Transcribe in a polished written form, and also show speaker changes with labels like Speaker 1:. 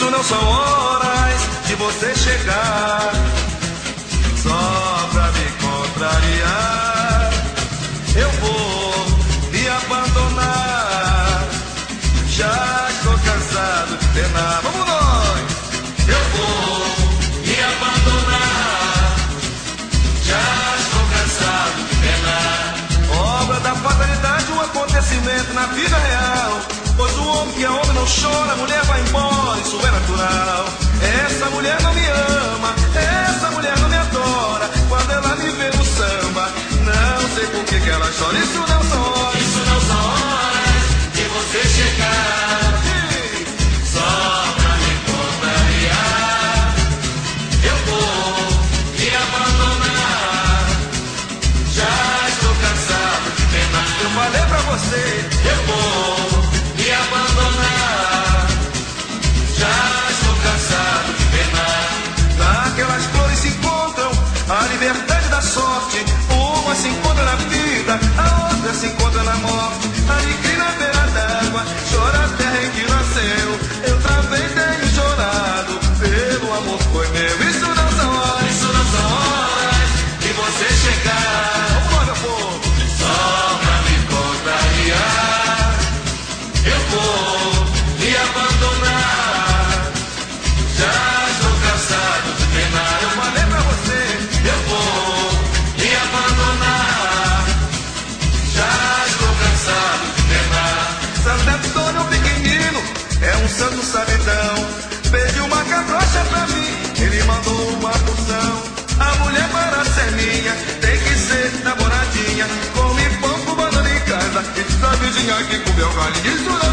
Speaker 1: Isso não são horas de você chegar só pra me contrariar. Eu vou me abandonar, já estou cansado de penar. Vamos nós! Eu vou me abandonar, já estou cansado de penar. Obra da fatalidade, um acontecimento na vida real. Pois o homem que é homem não chora, a mulher vai embora, isso é natural. Essa mulher não me ama, essa mulher não me adora. Quando ela me vê no samba, não sei por que ela chora. Isso não são horas, isso não são horas de você chegar só pra me contrariar. Eu vou me abandonar, já estou cansado de penar. Eu falei pra você, eu vou me abandonar, já estou cansado de penar. Aquelas flores se encontram, a liberdade da sorte. Uma se encontra na vida, a outra se encontra na morte. Alegria na beira d'água, chora a terra em que nasceu. Eu também tenho chorado, pelo amor que foi meu. Isso não são horas de você chegar. Vamos lá, meu povo, só pra me contrariar. Eu vou me abandonar, já estou cansado de penar. Eu falei pra você, eu vou me abandonar, já estou cansado de penar. Santo Antônio pequenino é um santo sabidão. Pediu uma cabrocha pra mim, ele mandou uma porção. A mulher para ser minha tem que ser namoradinha. Come pão com banana em casa, e diz a vizinha que comeu galinha. Isso não